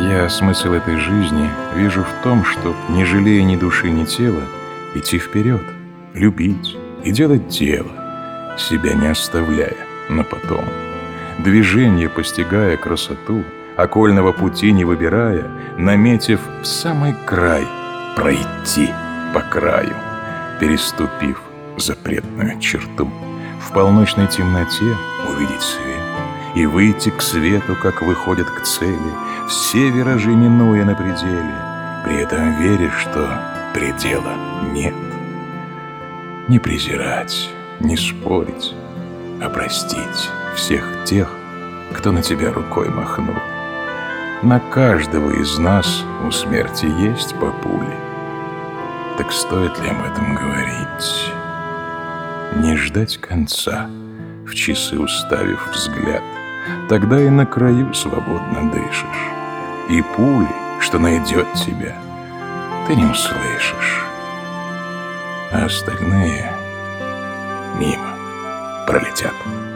Я смысл этой жизни вижу в том, чтоб, не жалея ни души, ни тела, идти вперед, любить и делать дело, себя не оставляя на потом. Движение постигая красоту, окольного пути не выбирая, наметив в самый край, пройти по краю, переступив запретную черту, в полночной темноте увидеть свет и выйти к свету, как выходят к цели, все виражи минуя на пределе, при этом веришь, что предела нет. Не презирать, не спорить, а простить всех тех, кто на тебя рукой махнул. На каждого из нас у смерти есть по пуле. Так стоит ли об этом говорить? Не ждать конца, в часы уставив взгляд, тогда и на краю свободно дышишь, и пули, что найдет тебя, ты не услышишь, а остальные мимо пролетят.